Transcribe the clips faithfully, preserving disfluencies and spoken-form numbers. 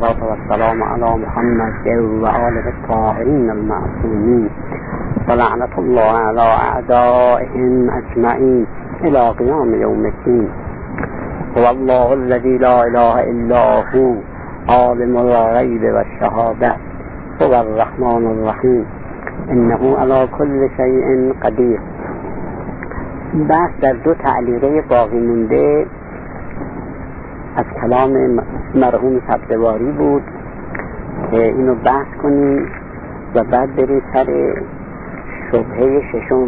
الصلاة والسلام على محمد وآله الطاهرين المعصومين ولعنة الله على أعدائهم أجمعين إلى قيام يوم الدين. هو الله الذي لا إله إلا هو عالم الغيب والشهادة هو الرحمن الرحيم إنه على كل شيء قدير. بحث در دو تعلیقه باقی مونده از کلام مرحوم سبزواری بود که اینو بحث کنیم و بعد بریم سر شبهه ششم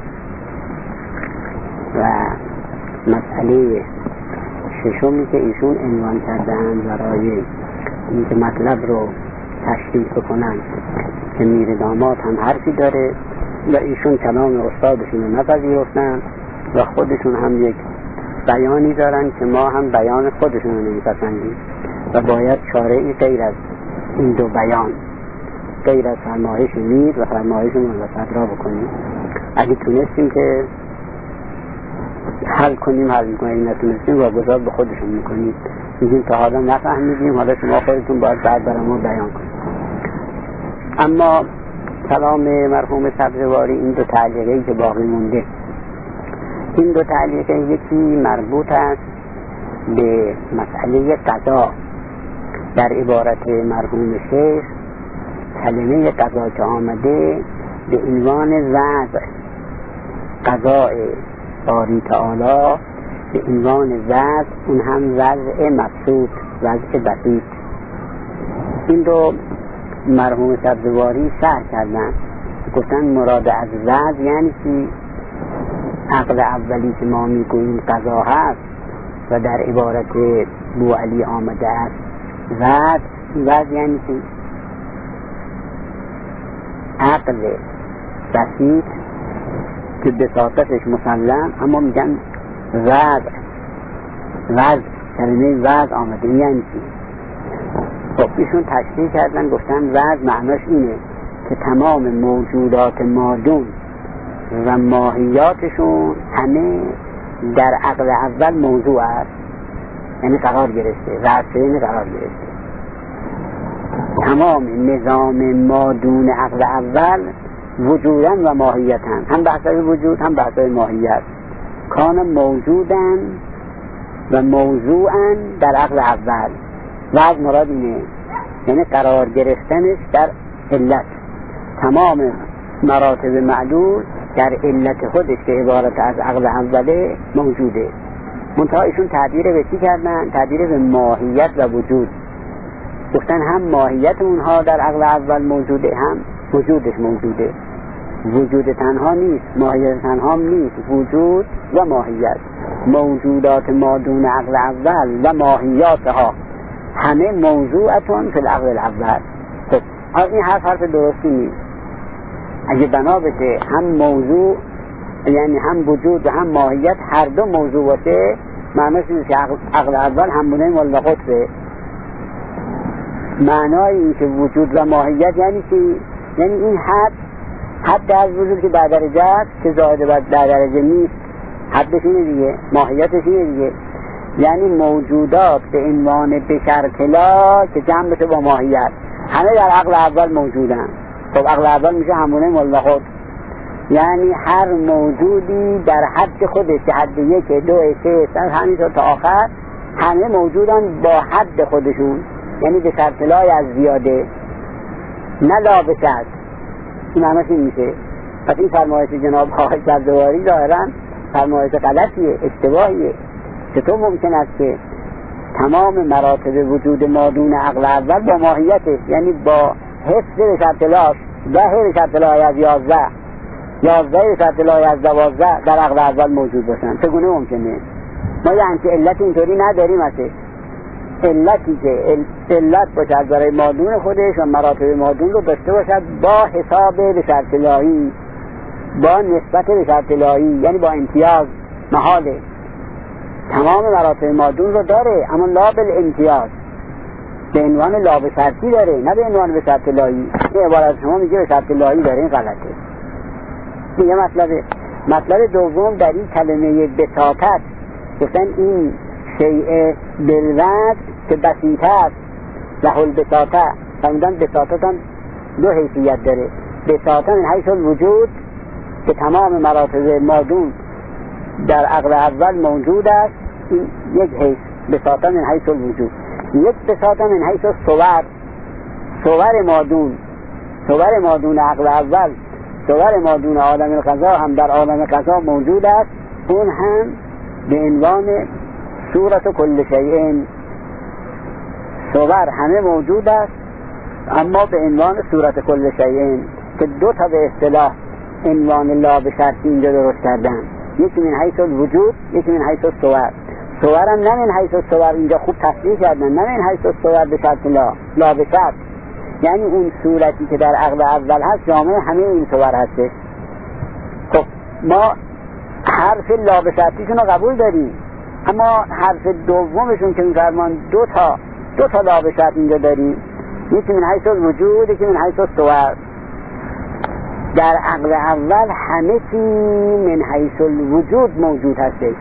و مسئله ششمی که ایشون عنوان کردن برای اینکه مطلب رو تشریح بکنن که میر داماد هم حرفی داره و ایشون کلام استادشون رو نپذیرفتن و خودشون هم یک بیانی دارن که ما هم بیان خودشون رو نمیپسندیم و باید چاره ای غیر از این دو بیان، غیر از فرمایش میر و فرمایش مولا صدرا بکنیم. اگه تونستیم که حل کنیم حل میکنیم، اگه نتونستیم واگذار به خودشون میکنیم، میگیم تا حالا نفهمیدیم، حالا شما خودتون باید بعد برای ما بیان کنیم. اما کلام مرحوم سبزواری این دو تعلیقی که باقی مونده، این دو تعلیقه یکی مربوط است به مسئله قضا. در عبارت مرحوم شیخ کلمه قضا که آمده به عنوان وضع، قضاء باری تعالی به عنوان وضع، اون هم وضع مبسوط، وضع بسیط. این رو مرحوم سبزواری شرح کردن، گفتن مراد از وضع یعنی که عقل اولی که ما میگوییم قضا هست و در عبارت بو علی آمده است وضع، وضع یعنی که عقل بسیط که بساطتش مسلم، اما میگن وضع، وضع کلمه وضع آمده یعنی که خب ایشون تشریح کردن، گفتن وضع معناش اینه که تمام موجودات مادون و ماهیاتشون همه در عقل اول موضوع است، یعنی قرار گرفته، وضع قرار گرفته. تمام نظام مادون عقل اول وجودن و ماهیتن، هم بحثای وجود هم بحثای ماهیت، کان موجودن و موضوعن در عقل اول. وضع مراد اینه یعنی قرار گرفتنش در علت، تمام مراتب معلول در علت خودش که عبارت از عقل اوله موجوده. منتها ایشون تعبیر به چی کردن؟ تعبیر به ماهیت و وجود. گفتن هم ماهیت اونها در عقل اول موجوده، هم وجودش موجوده. وجود تنها نیست، ماهیت تنها نیست، وجود و ماهیت. موجودات مادون عقل اول و ماهیاتها همه موضوعتون فی العقل الاول. خب این حرف حرف درستی نیست. اگه بنا بده هم موضوع یعنی هم وجود و هم ماهیت هر دو موضوع باشه، معنیش اینه که عقل اول همونه مولا قطبه. معنای این که وجود و ماهیت یعنی چی؟ یعنی این حد حد از وجود که در درجه است که زائد در درجه نیست، حدش اینه دیگه، ماهیتش اینه دیگه. یعنی موجودات به عنوان بشرطلا که جمع بشه با ماهیت همه در عقل اول موجودن. خب عقل اول میشه همونه مولا خود، یعنی هر موجودی در حد خودش که حد یک دو سه همینطور تا آخر همه موجودن با حد خودشون، یعنی به شرطلای از زیاده، نه لا به شرط. این معنیش این میشه. پس این فرمایش جناب آقای سبزواری ظاهرا فرمایش غلطیه، اشتباهیه. چطور ممکن است که تمام مراتب وجود مادون عقل اول با ماهیتش، یعنی با حفظ شرطلاش ده شرطلای از یازده یازده شرطلای از دوازده در عقل اول موجود باشن؟ چگونه ممکنه؟ ما یه همچه علت اینطوری نداریم. اصلا علتی که علت باشد برای مادون خودش و مراتب مادون رو داشته باشد با حساب به شرطلایی، با نسبت به شرطلایی، یعنی با امتیاز، محاله. تمام مراتب مادون رو داره اما لا بالامتیاز، به عنوان لا به شرطی داره، نه به عنوان به شرط لایی. این عبارت شما میگه به شرط لایی داره، این غلطه. این یه مطلبه. مطلب دوم در این کلمه بساطت، گفتن این شیء بالوضع که بسیط است له البساطه. فرمودن بساطه هم دو حیثیت داره. بساطه من حیث الوجود که تمام مراتب مادون در عقل اول موجود است، این یک حیث بساطه من حیث الوجود. یک بساطه من حیث الصور، صور مادون، صور مادون عقل اول، صور مادون عالم القضا هم در عالم قضا موجود است، اون هم به عنوان صورت کل شیء. صور همه موجود است اما به عنوان صورت کل شیء که دو تا به اصطلاح عنوان لا به شرطی اینجا درست کردن، یکی من حیث الوجود، یکی من حیث الصور. صور هم نه من حیث الصور، اینجا خوب تصریح کردن، نه من حیث الصور به شرط لا، لا به شرط، یعنی اون صورتی که در عقل اول هست جامعه همه این صور هستش. خب ما حرف لا به شرطیشون رو قبول داریم، اما حرف دومشون که می‌فرمان دو تا دو تا لا به شرط اینجا داریم، یکی من حیث الوجود، یکی من حیث الصور. در عقل اول همه چی من حیث الوجود موجود هستش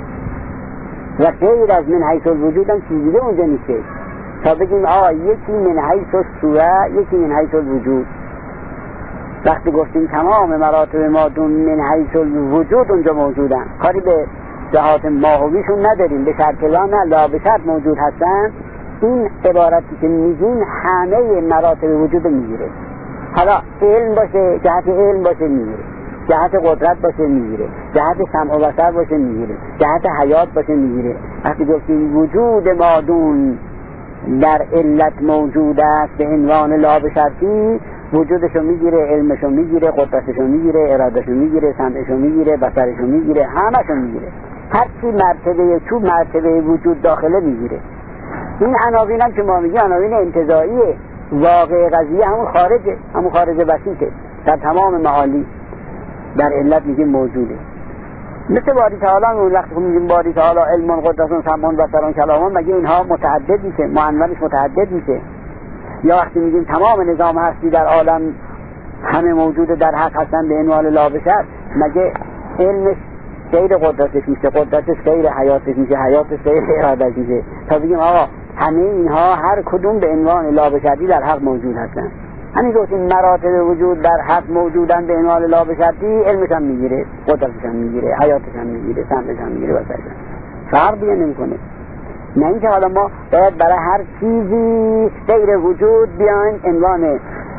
و غیر از من حیث الوجود هم چیزی دیگه اونجا نیستش تا بگیم آه یکی من حیث الصور، یکی من حیث الوجود. وقتی گفتیم تمام مراتب مادون من حیث الوجود اونجا موجودن، کاری به جهات ماهویشون نداریم، به شرط لا نه، لا به شرط موجود هستن. این عبارتی که میگیم همه مراتب وجود میگیره. حالا علم باشه، جهت علم باشه میگیره، جهت قدرت باشه میگیره، جهت سمع و بصر باشه میگیره، جهت حیات باشه میگیره. وقتی گفتیم وجود مادون در علت موجود است به عنوان لا به شرطی، وجودشو میگیره، علمشو میگیره، قدرتشو میگیره، ارادهشو میگیره، سمعشو میگیره، بصرشو میگیره، همشو میگیره. هر چی مرتبه چون مرتبه وجود داخله میگیره. این عناوین هم که ما میگیم عناوین انتزاعیه، واقع قضیه همون خارجه، همون خارج بسیطه، در تمام معالی در علت میگیم موجوده. مثل باری تعالی اون وقتی میگیم باری تعالی علم قدرتون سمعون بصرون کلامون، مگه اینها متعدد میشه، معنونش متعدد میشه؟ یا وقتی میگیم تمام نظام هستی در عالم همه موجود در حق هستن به عنوان لا به شرط، مگه علمش غیر قدرتش میشه، قدرتش غیر حیاتش میشه، حیاتش غیر ارادش میشه، تا بگیم آقا همه اینها هر کدوم به عنوان لا به شرطی در حق موجود هستن. همین گفتیم مراتب وجود در حق موجودن به عنوان لا به شرطی، علمش هم میگیره، قدرتش هم میگیره، حیاتش هم میگیره، سمعش هم میگیره، بصرش هم فرق دیگه نمیکنه. نه اینکه حالا ما باید برای هر چیزی غیر وجود بیاین عنوان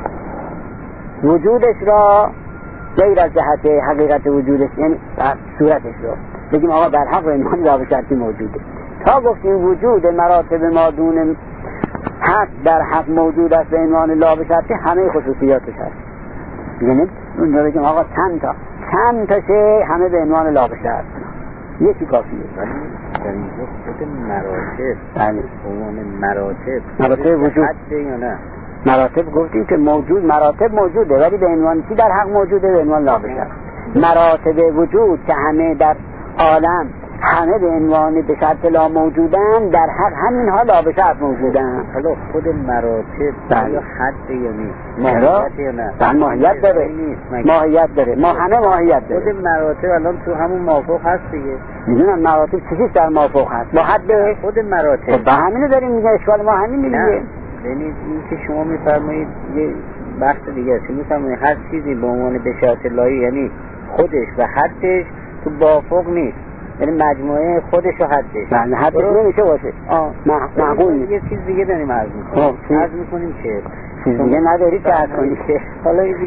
وجودش را غیر از جهت حقیقت وجودش، یعنی صورتش رو بگیم آقا در حق عنوان لا به شرطی موجوده. تا گفتیم وجود مراتب مادون حق در حق موجود است به عنوان لا به شرطی، همه خصوصیاتش هست. یعنی اون رو بگیم آقا چند تا چند تاشه همه به عنوان لا به شرط، یکی کافیه. در اینجا خود مراتب، بله عنوان مراتب مراتب وجود حده یا نه؟ مراتب گفتیم که موجود، مراتب موجوده ولی به عنوان چی در حق موجوده؟ به عنوان لا به شرط. مراتب وجود که همه در عالم همه به عنوان به شرط لا موجودن، در حق همینها لا به شرط موجودن. حالا خود مراتب یا حد یا نیست؟ ماهیت یا نه؟ بله ماهیت داره، ماهیت داره، ما همه ماهیت داره. خود مراتب الان تو همون موافق هست دیگه. میدونم مراتب چیزی در موافق هست با حد خود مراتب. با همینو داریم میگه، اشکال ما همین دیگه. یعنی این که شما میفرمایید یه بحث دیگه است، میفرمایید هر چیزی به عنوان به شرط لایی، یعنی خودش و حدش تو موافق نیست، یعنی مجموعه خودش و حدش. بله حدش نمیشه باشه. آه معقول نیست. یه چیز دیگه داریم عرض میکنیم. عرض میکنیم که چیز دیگه نداری که عرض کنی که حالا این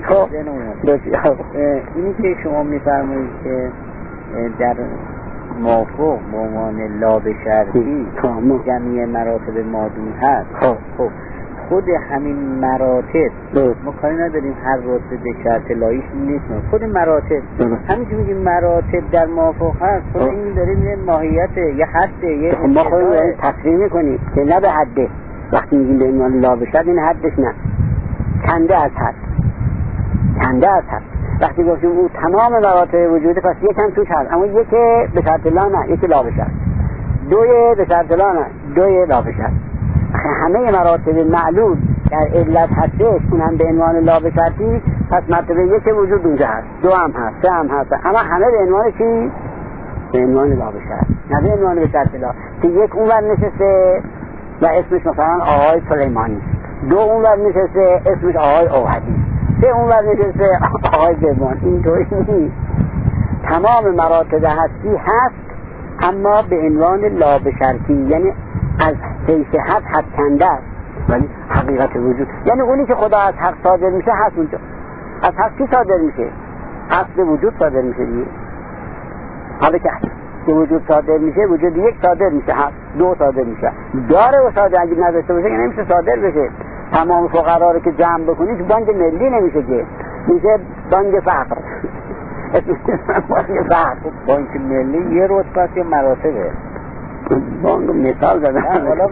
اینی که شما میفرمایید که در موافق به عنوان لا به شرطی جمعی مراتب مادون هست. خب خود همین مراتب ما کاری نداریم، هر رتبه به شرط لایش نیست. خود مراتب همین که میگیم مراتب در موافق هست، خود این داریم یه ماهیت یه حده، یه ما خودمون تصریح میکنیم که نه به حده. وقتی میگیم به عنوان لا به شرط این حدش نه، کنده از حد، کنده از حد. وقتی گفتیم او تمام مراتب وجوده، پس یکم توش هست، اما یکی به شرط لا نه، یکی لا به شرط، دوی به شرط لا نه، دوی لا به شرط. همه مراتب معلول در علت هستش، اونم به عنوان لا به شرطی، پس مرتبه یک وجود اونجا هست، دو هم هست، سه هم هست، اما همه به عنوان چی؟ به عنوان لا به شرط، نه به عنوان به شرط لا. که یک اونور نشسته و اسمش مثلا آقای سلیمانی، دو اون ور نشسته اسمش آقای اوحدی، سه اون ور نشسته آقای زبان. اینطوری نیست. تمام مراتب هستی هست اما به عنوان لابشرطی، یعنی از حیث حد حد کنده است ولی حقیقت وجود، یعنی اونی که خدا از حق صادر میشه هست اونجا. از حق کی صادر میشه؟ اصل وجود صادر میشه دیگه. حالا که که وجود صادر میشه، وجود یک صادر میشه، هست دو صادر میشه، داره و صادر اگه نداشته باشه که نمیشه صادر بشه. تمام فقرا رو که جمع بکنی که بانک ملی نمیشه، که میشه بانک فقر. بانک فقر، بانک ملی یه رتبه است یا مراتبه؟ بانک مثال زدن.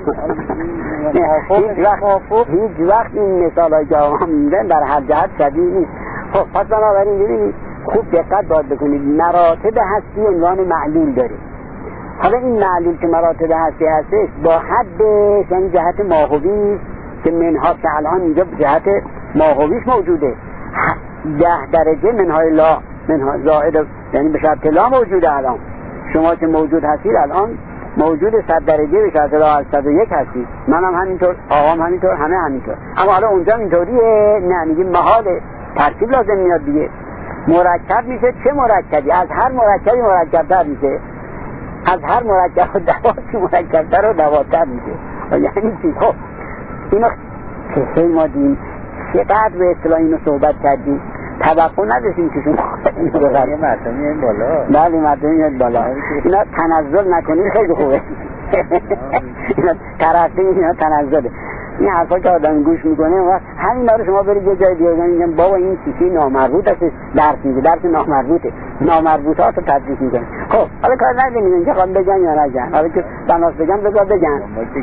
هیچ وقت این مثال های که آقا میدن در هر جهت شبیه نیست. خب پس بنابراین ببینید خوب دقت باید بکنید، مراتب هستی عنوان معلول دارید. حالا این معلول که مراتب هستی هستش با حدش، یعنی جهت ماهوی که منها که الان اینجا جهت ماهویش موجوده، ده درجه منهای لا، منهای زائد، یعنی به شرط لا موجوده. الان شما که موجود هستید الان موجود صد درجه به شرط لا از صد و یک هستید، منم همینطور، آقام همینطور، همه همینطور. اما حالا اونجا اینطوریه، نه میگیم محاله، ترکیب لازم میاد دیگه. مرکب میشه چه مرکبی؟ از هر مرکبی مرکب‌تر میشه، از هر مرکب دواتی مرکب‌تر و دواتر میشه. یعنی چی؟ خب اینو که ما دیم چقدر به اصطلاح اینو صحبت کردیم، توقع نداشتیم که شما اینو بگرد. یه مرتبه میاد بالا. بله مرتبه میاد بالا. اینا تنزل نکنید خیلی خوبه. اینا ترقی، اینا تنزله. این حرفا که آدم گوش میکنه و همین رو شما برید یه جای دیگه میگن بابا این چیزی نامربوط است، درس میگه، درس نامربوطه، نامربوطات رو تدریس میکنه. خب حالا کار نداریم که خواهم بگن یا نگن، حالا که بناس بگن بذار بگن،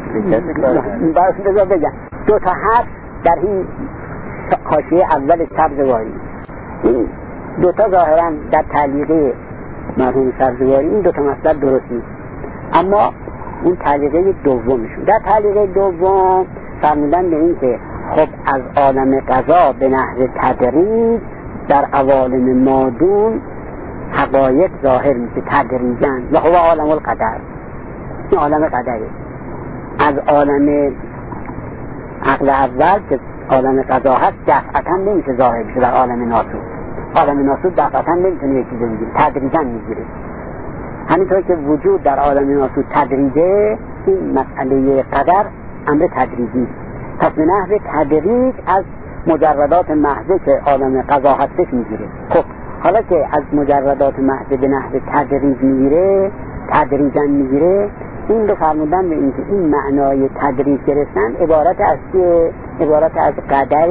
بذار بگن. دو تا حرف در این حاشیه اول سبزواری، این دو تا ظاهرا در تعلیقه مرحوم سبزواری این دو تا مطلب درست نیست، اما اون تعلیقه دومشون، در تعلیقه دوم فرمودن به این که خب از عالم قضا به نحو تدریج در عوالم مادون حقایق ظاهر میشه تدریجاً و هو عالم القدر. این عالم قدره. از عالم عقل اول که عالم قضا هست دفعتاً نمیشه ظاهر بشه در عالم ناسوت. عالم ناسوت دفعتاً نمیتونه یک چیز بگیره، تدریجاً میگیره. همینطور که وجود در عالم ناسوت تدریجه، این مسئله قدر امر تدریجی. پس به نحو تدریج از مجردات محضه که عالم قضا هستش میگیره. خب حالا که از مجردات محضه به نحو تدریج میگیره، تدریجا میگیره، این رو فرمودن به این که این معنای تدریج گرفتن عبارت از که عبارت از قدر،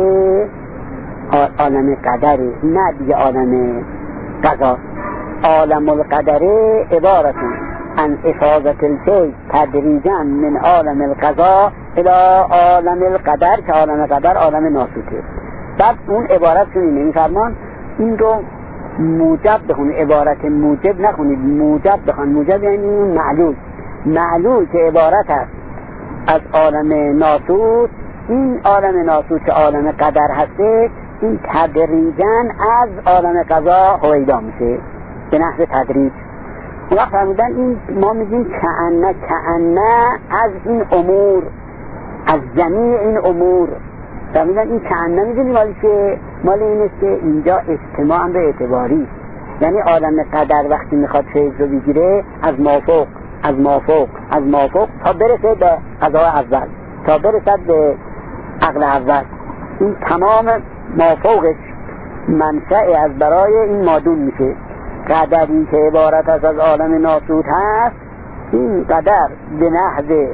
عالم قدر، نه دیگه عالم قضا. عالم القدر عبارت عن افاظت الشیء تدریجا من عالم القضا الى عالم القدر که عالم قدر عالم ناسوته. بعد اون عبارت شونی نمیفرمان این رو موجب بخونید، عبارت موجب نخونید، موجب بخون. موجب یعنی معلول، معلول که عبارت است از عالم ناسوت. این عالم ناسوت که عالم قدر هسته، این تدریجا از عالم قضا هویدا میشه به نحو تدریج. اون وقت فرمودن این ما میگیم کأنه، کأنه از این امور، از جمیع این امور. فرمودن این کأنه میدونی مالی که مال این است که اینجا اجتماع امر اعتباری، یعنی عالم قدر وقتی میخواد فیض رو بگیره از مافوق، از مافوق، از مافوق تا برسه به قضا اول، تا برسد به عقل اول. این تمام مافوقش منشأ از برای این مادون میشه. قدری که عبارت از از عالم ناسوت هست، این قدر به نحو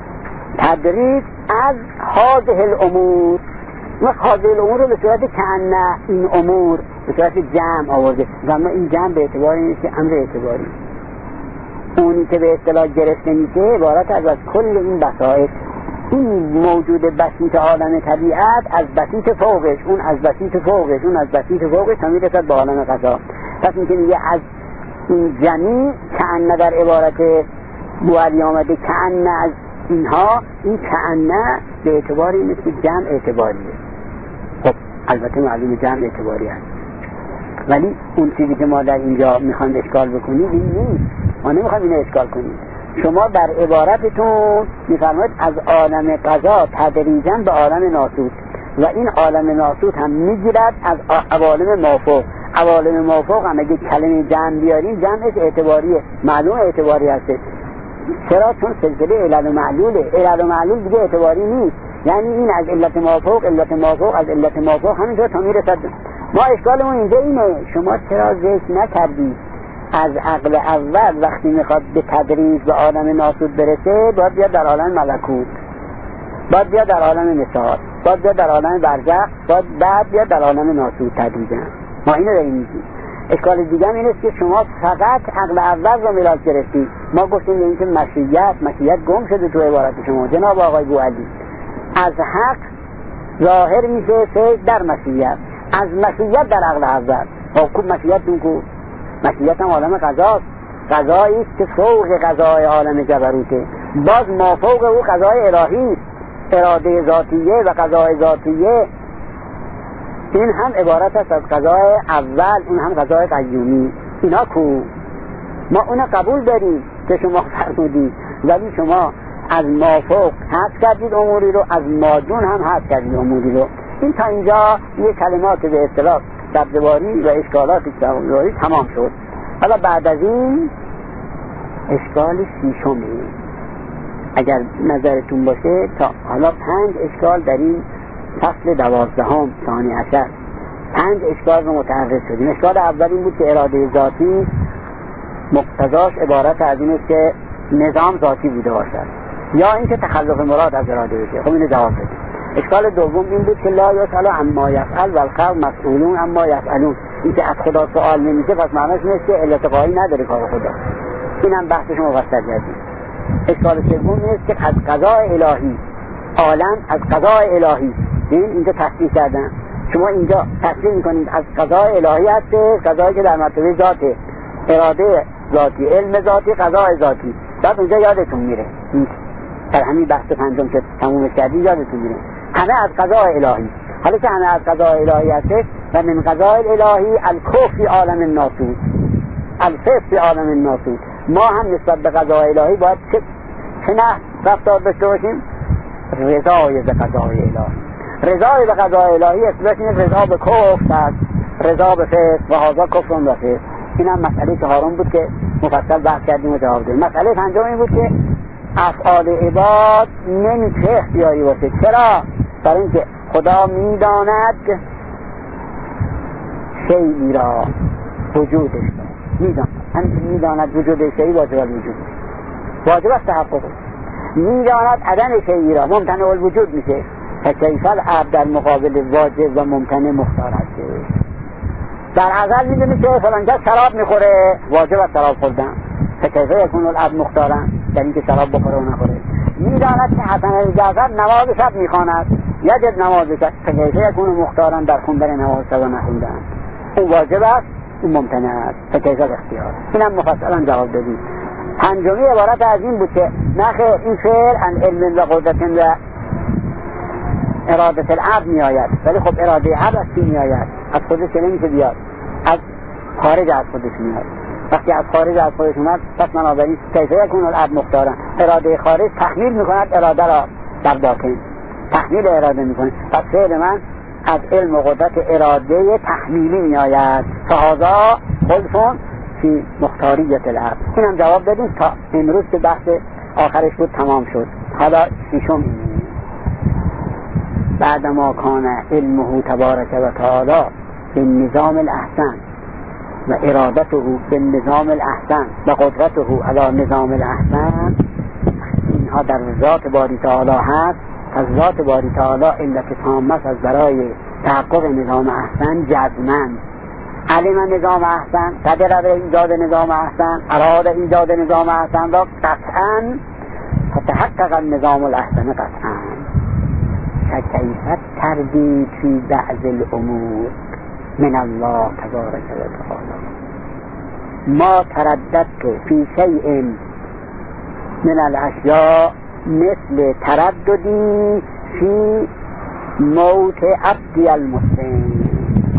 تدریج از هذه الامور، و هذه الامور رو به صورت کأنه این امور به صورت جمع آورده. اما این جمع به اعتبار اینه که امر اعتباری، اونی که به اصطلاح گرفته میشه عبارت از از کل این بساط. این موجود بسیط عالم طبیعت از بسیط فوقش، اون از بسیط فوقش، اون از بسیط فوقش تا میرسد به عالم قضا. پس این که میگه از این جمعی کأنه در عبارت بوالی آمده، کأنه از اینها، این کأنه به اعتبار این است که جمع اعتباریه. خب البته معلوم جمع اعتباری هست، ولی اون چیزی که ما در اینجا میخوایم اشکال بکنیم این نیست. ما نمیخوایم اینو اشکال کنیم، شما در عبارتتون میفرمایید از عالم قضا تدریجاً به عالم ناسوت و این عالم ناسوت هم میگیرد از عوالم مافوق. عوالم مافوق هم اگه کلمه جمع بیاریم جمعش اعتباریه، معلوم اعتباری هسته. چرا؟ چون سلسله علل و معلوله، علل و معلول دیگه اعتباری نیست. یعنی این از علت مافوق، علت مافوق از علت مافوق همینطور تا میرسد. ما اشکالمون اینجا اینه، شما چرا ذکر نکردید از عقل اول وقتی میخواد به تدریج به عالم ناسوت برسه باید بیاد در عالم ملکوت، باید بیاد در عالم مثال، باید بیاد در عالم برزخ، باید بعد بیاد در عالم ناسوت تدریجا. ما اینو داریم میگیم. اشکال دیگه هم این است که شما فقط عقل اول رو ملاک گرفتید. ما گفتیم این که مشیت مشیت گم شده تو عبارت شما جناب آقای بوعلی. از حق ظاهر میشه فیض در مشیت، از مشیت در عقل اول. خب مشیت دون کو مشیت هم عالم قضاست، قضایی است که فوق قضای عالم جبروته، باز ما فوق او قضای الهی است، اراده ذاتیه و قضای ذاتیه. این هم عبارت است از قضای اول، این هم قضای قیومی. اینا کو ما اون قبول داریم که شما فرمودید، ولی شما از مافوق حذف کردید اموری رو، از مادون هم حذف کردید اموری رو. این تا اینجا یه کلمات به اصطلاح سبزواری و اشکالات سبزواری تمام شد. حالا بعد از این اشکال شیشمی اگر نظرتون باشه، تا حالا پنج اشکال در این فصل دوازدهم ثانی عشر پنج اشکال رو متعرض شدیم. اشکال اول این بود که اراده ذاتی مقتضاش عبارت از این است که نظام ذاتی بوده باشد، یا اینکه تخلف مراد از اراده بشه. خب اینو جواب بدیم. اشکال دوم این بود که لا یسأل عما یفعل و الخلق مسئولون عما یفعلون. این که از خدا سوال نمیشه پس معنیش نیست که علت قایی نداره کار خدا. اینم بحثش مفصل کردیم. اشکال سوم این است که از قضای الهی عالم از قضای الهی، این اینجا تصدیق کردن. شما اینجا تصدیق میکنید از قضای الهی هست، قضایی که در مرتبه ذاته، اراده ذاتی، علم ذاتی، قضای ذاتی. بعد اونجا یادتون میره در همین بحث پنجم که تمومش کردی یادتون میره همه از قضای الهی. حالا که همه از قضای الهی هست و من قضای الهی الکفر فی عالم الناسوت، الفسق فی عالم الناسوت، ما هم نسبت به قضای الهی باید چه چه نه رفتار داشته باشیم؟ رضای به قضای الهی. رضای به قضای الهی اصلاح این رضا به کفر است، رضا به فسق و هذا کفر و فسق. این هم مسئله چهارم بود که مفصل بحث کردیم و جواب دادیم. مسئله پنجم این بود که افعال عباد نمیشه اختیاری باشه. چرا؟ برای اینکه خدا میداند شیئی را وجودش را میداند، همین که میداند وجود شیئی واجب الوجود، واجب است تحقق. میداند عدم شیئی را ممتنع الوجود میشه. فکیف العبد در مقابل واجب و ممتنع مختار هست. در ازل میدونی که فلانجا شراب میخوره، واجب است شراب خوردن. فکیف یکون العبد مختارن، در اینکه شراب بخوره و نخوره. میداند که حسن الجعفر نماز شب میخواند، یجب نماز شب. فکیف یکون مختارن، در خوندن نماز شب و نخوندن. اون واجب است، اون ممتنع است. فکیف الاختیار. اینم مفصلا جواب دادیم. پنجمی عبارت از این بود که نخیر این فعل ان علم و قدرت و اراده العبد می آید، ولی خب اراده عبد از چی می آید؟ از خودش نمیشه بیاد، از خارج از خودش میاد. وقتی از خارج از خودش اومد پس بنابراین کیف یکون العبد مختارا، اراده خارج تحمیل میکند اراده را در داخل، تحمیل اراده میکنه. پس فعل من از علم و قدرت اراده تحمیلی می آید. فهذا خلفون فی مختاریت العبد. اینم جواب دادیم تا امروز که بحث آخرش بود تمام شد. حالا ششم بعد ما کان علمه تبارک و تعالی بالنظام الاحسن و ارادته بالنظام الاحسن و قدرته علی نظام الاحسن، اینها در ذات باری تعالی هست. از ذات باری تعالی علت تامت از برای تحقق نظام احسن جزمن. علم نظام احسن، قدر به ایجاد نظام احسن، اراد ایجاد نظام احسن را قطعا فتحقق النظام الاحسن قطعا. کیفیت تردید فی بعض الامور من الله تبارک و تعالی. ما ترددت فی شیء من الاشیاء مثل ترددی فی موت عبدی المسلم.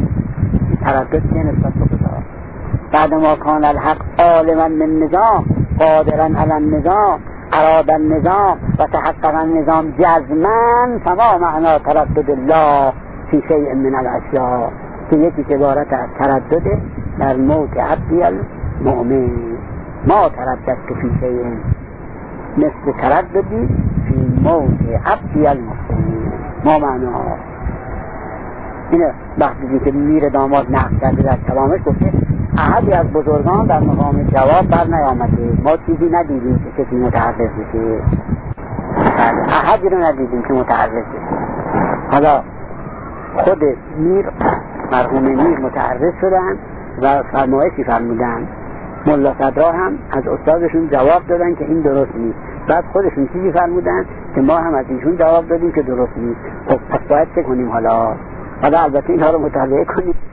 تردد که نسبت به خدا. بعد ما کان الحق عالما من نظام قادرا علی النظام اراد النظام و تحقق النظام جزما فما معنا تردد الله فی شیء من الاشیاء، که یکی عبارت از تردد در موت عبدی المؤمن. ما ترددت فی شیء مثل ترددی فی موت عبدی المؤمن. ما معنا اینه. وقتی که میر داماد نقل کرده در کلامش گفته احدی از بزرگان در مقام جواب بر نیامده، ما چیزی ندیدیم که کسی متعرض بشه، احدی رو ندیدیم که متعرض بشه. حالا خود میر مرحوم میر متعرض شدن و فرمایشی فرمودن، ملا صدرا هم از استادشون جواب دادن که این درست نیست، بعد خودشون چیزی فرمودن که ما هم از ایشون جواب دادیم که درست نیست. خب پس باید چه کنیم؟ حالا حالا البته اینها رو مطالعه کنیم.